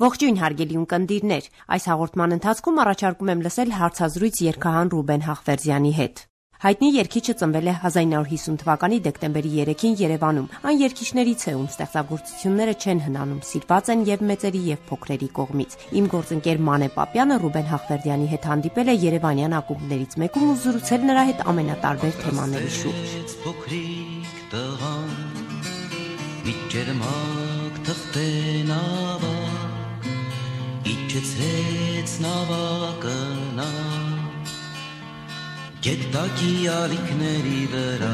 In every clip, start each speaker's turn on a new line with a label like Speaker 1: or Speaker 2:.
Speaker 1: Ողջույն հարգելի ունկնդիրներ, այս հաղորդման ընթացքում առաջարկում եմ լսել հարցազրույց երգահան Ռուբեն Հախվերդյանի հետ։ Հայտնի երգիչը ծնվել է 1950 թվականի դեկտեմբերի 3-ին Երևանում։ Այն երգիչներից է, ում ստեղծագործությունները չեն հնանում, սիրված են եւ մեծերի եւ փոքրերի կողմից։ Իմ գործընկեր Մանե Պապյանը Ռուբեն Հախվերդյանի հետ հանդիպել է երևանյան ակումբներից մեկում ու զրուցել նրա հետ ամենատարբեր թեմաների շուրջ։
Speaker 2: Իջեցրեց նավակը նա գետակի ալիքների վրա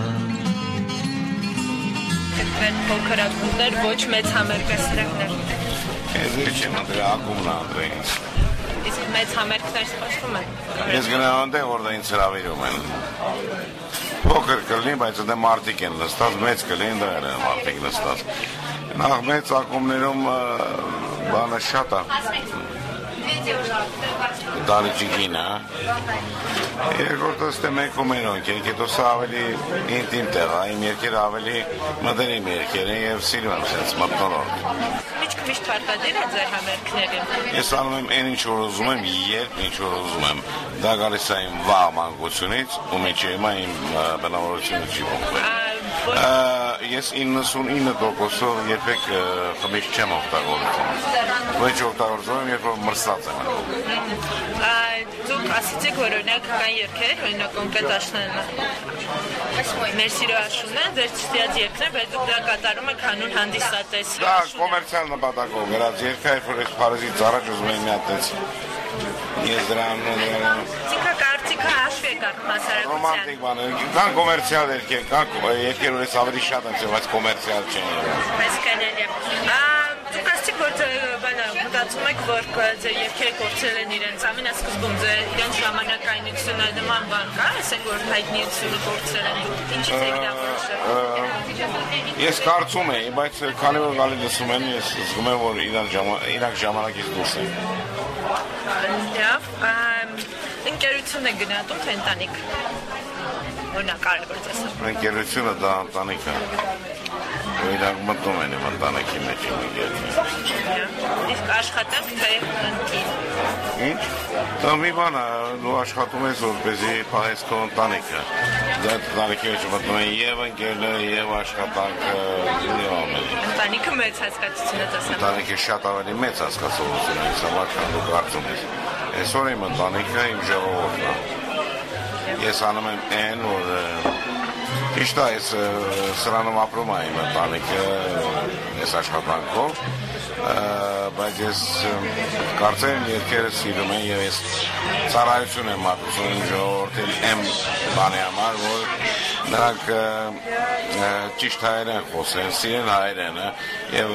Speaker 3: Այդ փոքր ակումբներ ոչ մեծ համերգասրահներ
Speaker 4: Ես չեմ դրա ակումբն անդրեինց
Speaker 3: Իսկ մեծ համերգներ սպասում են
Speaker 4: Ես գնահանդ եմ, որ դա ինձ հրավիրում են Փոքր կլինի, բայց դա մարդիկ են նստած, մեծ կլինի, դա են մարդիկ նստած Նախ մեծ ակումբներում բանը շատ է Դալիջիկին, երկորդը ստե մենք ու մենոնք ենք, հետո սա ավելի ինտիմ տեղ, իմ երկերը ավելի մտերիմ երկեր են և սիրում եմ սենց մտնոլորտ
Speaker 3: Միշտ պարտադիր է ձեր համերգներին
Speaker 4: Ես անում եմ այն ինչ որ ուզում եմ, երբ ինչ որ ուզում եմ Դա գալիս է իմ վաղ մանկությունից ու մինչև հիմա իմ բնավորությունը չի փոխվել Ես 99%-ով երբեք խմիչք չեմ օգտագործում Ոչ օգտագործում եմ, երբ որ մրսած եմ
Speaker 3: Դուք ասեցիք, որ օրինակ կան երգեր, օրինակ կոնկրետ աշնանը Մեր սիրո աշունն է, ձեր չստիած երգն է, բայց դուք դա կատարում եք հանուն հանդիսատեսի
Speaker 4: Դա կոմերցիալ նպատակով գրած երգ է, որ ես Փարիզից առաջ ուզում եմ մի հատ Ես դրան
Speaker 3: Կարծիքը հաշվի եք առնում հասարակության
Speaker 4: Ռոմանտիկ բաներ, կան կոմերցիալ երգեր, կան երգեր, որ ես ավելի շատ եմ, բայց կոմերցիալ չեն
Speaker 3: Բայց կանել է Դուք ասեցիք, որ մտածում եք, որ ձեր երգերը կորցրել են իրենց ամենասկզբում ձեր իրենց ժամանակայնությունը նման բան կա, ասենք, որ հայտնիությունը կորցրել են դուք, ինչից եք դա որոշել
Speaker 4: Ես կարծում եի, բայց քանի որ գալի լսում են, ես զգում եմ, որ իրանք ժամանակից դուրս են
Speaker 3: Լավ, ընկերություն է գնահատում, թե ընտանիք Որն է կարևոր ձեզ
Speaker 4: Ընկերությունը դա ընտանիք է Իրանք մտնում են իմ ընտանիքի մեջ իմ ընկերություն
Speaker 3: Իսկ աշխատանք թե ընկին
Speaker 4: Ինչ? Դա մի բան է, դու աշխատում ես որպեսզի պահես քո ընտանիքը Դա ընտանիքի մեջ մտնում են և ընկերները, և աշխատանքը և ամեն
Speaker 3: Ընտանիքը մեծ հասկացություն է տեսնում
Speaker 4: Ընտանիքը շատ ավելի մեծ հասկացություն է համար քան դու կարծում ես Այսօր իմ ընտանիքը իմ ժողովուրդն է Ես անում եմ այն, որ Ճիշտ է, ես սրանում ապրում եմ իմ ընտանիքը ես աշխատանքով բայց ես կարծեմ երկերը սիրում են և ես ծառայություն եմ մատուցում իմ ժողովրդին եմ բանի համար, որ նրանք ճիշտ հայեր են խոսեն, սիրեն հայերեն և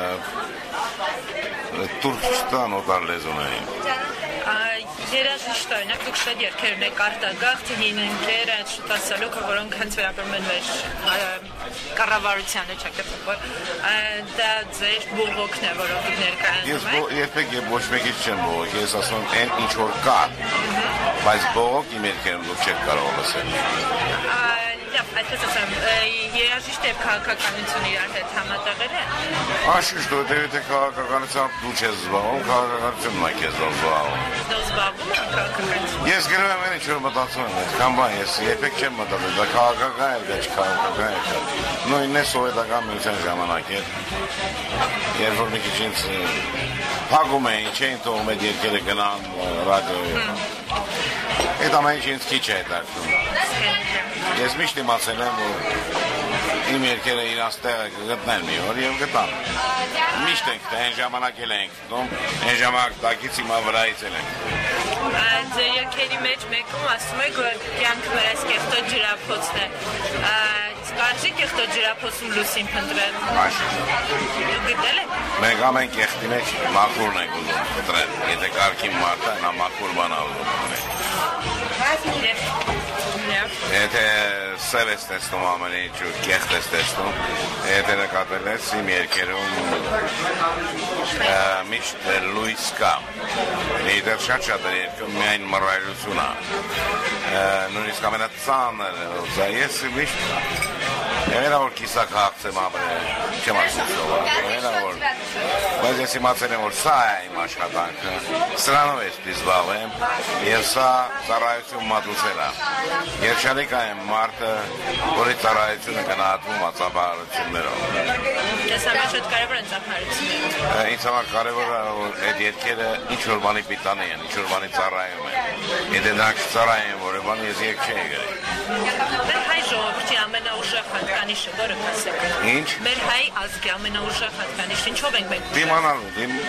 Speaker 4: տուրքստան օտար լեզուներին
Speaker 3: Երաժիշտ օրինակ դուք շատ երգեր ունեք Արտագաղթ, Հին ընկեր, այդ շուտ ասալուկը, որոնք հենց վերաբերում են մեր կառավարությանը, չակերտում, դա ձեր բողոքն է, որոնք դուք ներկայացնում եք։
Speaker 4: Ես երբեք ոչ մեկից չեմ բողոք, ես ասում եմ այն ինչ որ կա, բայց բողոք իմ երգերում դուք չեք կարող լսել։
Speaker 3: Այդպես ասեմ, երաժիշտ և քաղաքականություն իրար հետ համատեղել է։
Speaker 4: Աշիշտ, եթե քաղաքականությամբ դու չես զբաղվում, քաղաքականությունն է քեզ զբաղվում։
Speaker 3: Դու զբաղվում ես քաղաքականությամբ։
Speaker 4: Ես գրում եմ այն ինչ որ մտածում եմ, այդքան բան ես երբեք չեմ մտածել, դա քաղաքական է, դա չքաղաքական է։ Նույնն է սովետական միության ժամանակ էր։ Երբ որ մի քիչ ինձ փակում էին, չէին թողում այդ երգերը գնան ռադիոյում։ Այդ ամեն ինչ ինձ քիչ է հետաքրքրում։ Ես միշտ իմացել եմ, որ իմ երկերը իրանց տեղը կգտնեն մի օր և գտան։ Միշտ ենք, այն ժամանակ էլ ենք գնում, այն ժամանակ տակից հիմա վրայից էլ ենք։
Speaker 3: Ձեր երկերի մեջ մեկում ասում եք, որ կյանքը մերես կեղտոտ ջրափոցն է։ Կարժի կեղտոտ ջրափոցում լուսին փնտրել։ Դուք գտել եք։
Speaker 4: Մենք ամեն կեղտի մեջ մաքուրն ենք ուզում փնտրել։ Եթե կարգին մարդը, նա մաքուր բան ուզում փնտրել։ Եթե սև ես տեսնում ամեն ինչ ու կեղտ ես տեսնում, եթե նկատել ես իմ երկերում միշտ լույս կա, դեր շատ է երկում միայն մռայլություն է, նույնիսկ ամենածանր, ես միշտ Εμένα որ կիսակահացեմ ապրել, չեմ ասում սովորական, εμένα որ բայց ես իմացել եմ որ սա է իմ աշխատանքը, սրանով ես զբաղվեմ եւ սա ծառայություն մատուցել է։ Երջանիկ եմ մարդը, որի ծառայությունը գնահատվում է ծափահարություններով։
Speaker 3: Ես համար շատ կարևոր են ծափահարությունները։
Speaker 4: Ինձ համար կարևոր է որ այդ երգերը ինչ որ բանի պիտանի են, ինչ որ բանի ծառայում են։ Եթե դրանք չծառայեն որը բան ես երգ չի եկել։
Speaker 3: Մեր հայ ժողովրդի ամենաուժեղ հատկանիշը որը ասեք։
Speaker 4: Ինչ։
Speaker 3: Մեր հայ ազգի ամենաուժեղ հատկանիշը ինչով ենք մենք։
Speaker 4: Դիմանալու,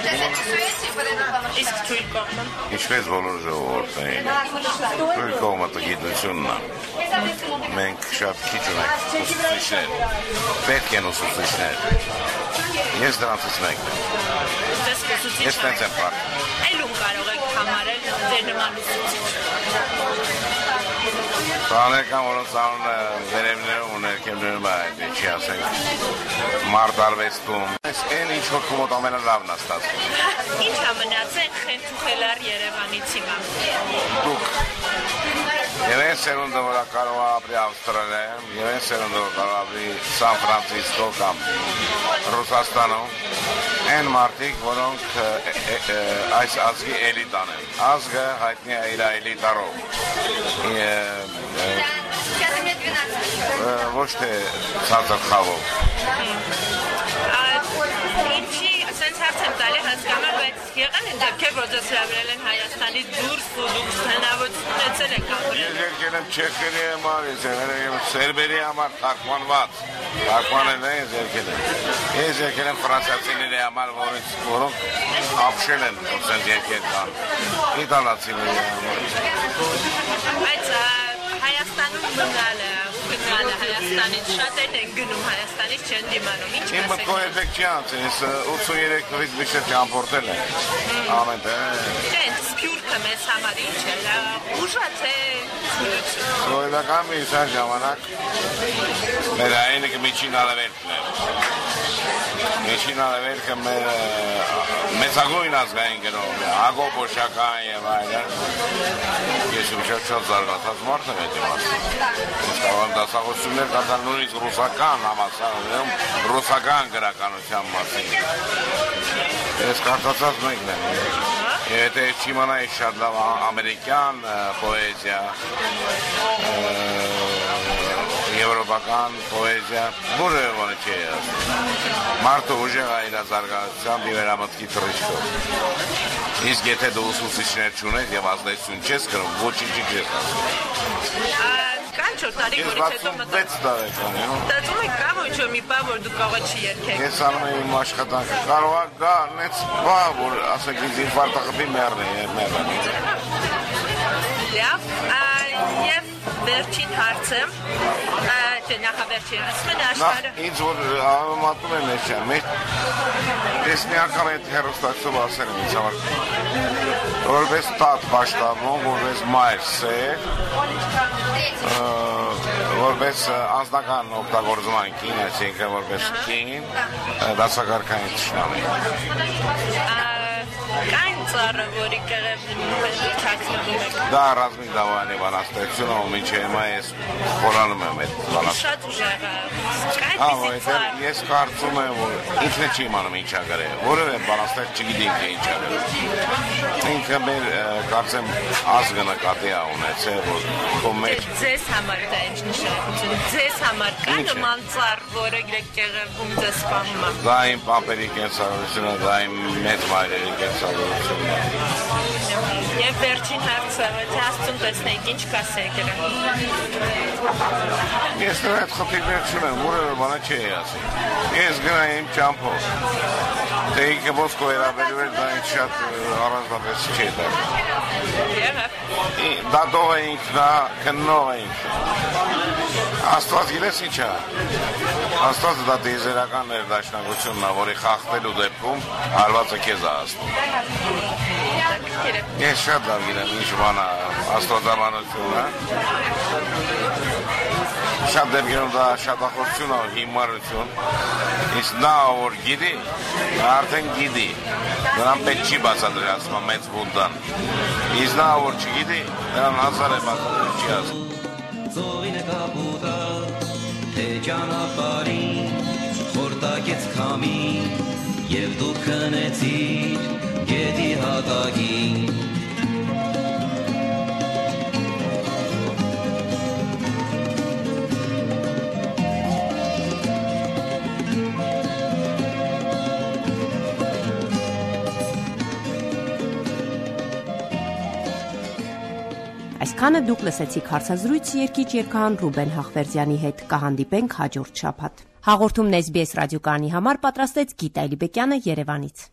Speaker 3: Իսկ թույլ կողմը։
Speaker 4: Ինչպես բոլոր ժողովուրդներին։ Թույլ կողմը գիտությունն է։ Մենք շատ քիչ ունենք ուսուցիչներ։ Պետք են ուսուցիչներ։ Ես դրանցից մեկն եմ։ Ես տենց եմ պարտ։
Speaker 3: Այլում կարող եք համարել ձեր նման ուսուցիչ։
Speaker 4: Տաներկան որոնց անունը վերևներում ու ներքևներում է այդ ինչի ասենք մարտարվեստում։ Այս են ինչ որ կոմոտ ամենալավն է ստացվում։
Speaker 3: Ինչ ամենացեն խենթուխելար Երևանից հիմա։
Speaker 4: Դուք Եվ են սերունդը որ կարող է ապրի Ավստրալիայում, եւ են սերունդը որ կարող է ապրի Սան Ֆրանցիսկո կամ Ռուսաստանում, են մարդիկ, որոնք այս ազգի էլիտան են։ Ազգը հայտնի է իր էլիտարով։ Ոչ թե ցածր խավով։
Speaker 3: Ինչի, ասենց հարց եմ տալի հասկանալ, բայց եղան են դեպքեր, որ ձեզ հրավիրել են Հայաստանից դուրս ու դուք հնարավորություն ունեցել եք ապրել։
Speaker 4: Ես եկել եմ չեխերի համար, ես եկել եմ սերբերի համար թարգմանված, թարգմանել են ես եկել եմ։ Ես եկել եմ ֆրանսիացիների համար, որոնք ապշել են, ասենց եկել կան, իտալացիների համար։
Speaker 3: Բայց Հայաստանում մնալը, գնալը Հայաստանից շատերն են գնում Հայաստանից չեն դիմանում, ինչ կասեք։
Speaker 4: Իմ մտքով երբեք չի անցել, ես 83 թվականից միշտ ճամփորդել եմ, ամեն տեղ։
Speaker 3: Դեն սփյուռքը մեզ համար ինչ է, ուժա թե ցույցը։
Speaker 4: Սովետական միության ժամանակ մեր հայրենիքը միջին արևելքն էր։ Միջին արևելքը մեր մեծագույն ազգային գրոհն է, Հակոբոշական եւ այլն։ Ես շատ զարգացած մարդ եմ այդ իմաստով։ Կարող եմ դասախոսություններ կատարել նույնիսկ ռուսական համալսարանում, ռուսական գրականության մասին։ Ես կարծացած մեկն եմ։ Եթե չիմանայի շատ լավ ամերիկյան պոեզիա, եվրոպական պոեզիա, որևէ բան չի ասում։ Մարդը ուժեղ է իր զարգացությամբ եւ վերամտքի թռիչքով։ Իսկ եթե դու ուսուցիչներ չունես եւ ազդեցություն չես կրում, ոչինչ չես ասում։
Speaker 3: Կան 4 տարի, որից հետո մտածում եք կա ոչ մի բան, որ դու կարող չի երգել։
Speaker 4: Ես անում եմ իմ աշխատանքը, կարող է գա նենց բան, որ ասենք ինձ ինֆարկտի մեռնի։
Speaker 3: Լավ, եւ վերջին հարցը, թե նախավերջին, ասում են աշխարհը։
Speaker 4: Ինձ որ համատում եմ էջան, ես մի անգամ այդ հեռուստացով ասել եմ ինձ համար, որպես տատ պաշտամոն, որպես մայր սեր, որպես անձնական օգտագործման կին, այսինքն որպես կին, դասակարգային թշնամի։
Speaker 3: Կան ծառը, որի կեղև թաքնվում եք։
Speaker 4: Դա Ռազմիկ Դավոյանի բանաստեղծությունը, ով մինչև հիմա ես խորանում եմ այդ բանաստեղծությունը։
Speaker 3: Շատ ուժեղ է։
Speaker 4: Ես կարծում եմ, որ ինքն չի իմանում ինչ ա գրել, որևէ բանաստեղծ չգիտի ինքը ինչ ա գրել։ Ինքը մեր կարծեմ ազգը նկատի ա ունեցել, որ քո մեջ
Speaker 3: ձեզ համար դա ինչ նշանակություն։ Ձեզ համար կա նման ծառ, որը կեղևում ձեզ սպանում է։
Speaker 4: Դա իմ պապերի կենսագրությունը, դա իմ մեծ մայրերի կենսագրությունն է։
Speaker 3: Եվ վերջին հարցը, թե Աստծուն տեսնեիք, ինչ կասեք դրան։
Speaker 4: Ես դրա հետ խնդիրներ չունեմ, որևէ բան չի ասի։ Ես գնայի իմ ճամփով։ Թե ինքը ոսկով վերաբերում էր, դա ինձ շատ առանձնապես չի դա։ Դատող է ինքն, քննող է ինքն։ Աստված գիտես ինչ է։ Աստված դա դիզերական ներդաշնակությունն է, որի խախտելու դեպքում հարվածը քեզ է ասում։ Ես շատ լավ գիտեմ ինչ բան է աստվածաբանությունը։ Շատ դեպքերում դա շատախոսություն է, հիմարություն։ Իսկ նա որ գիտի, արդեն գիտի։ Նրան պետք չի բացատրել, ասում է մեծ Բուդդան։ Իսկ նա որ չգիտի, նրան հազար է բացատրել չի ասում։
Speaker 2: Զովին է կապուտա, թե ճանապարհին խորտակեց քամին եւ դու քնեցիր գետի հատակին
Speaker 1: Այսքանը դուք լսեցիք հարցազրույց երգիչ երգահան Ռուբեն Հախվերդյանի հետ։ Կհանդիպենք հաջորդ շաբաթ։ Հաղորդումն SBS ռադիոկայանի համար պատրաստեց Գիտա Էլիբեկյանը Երևանից։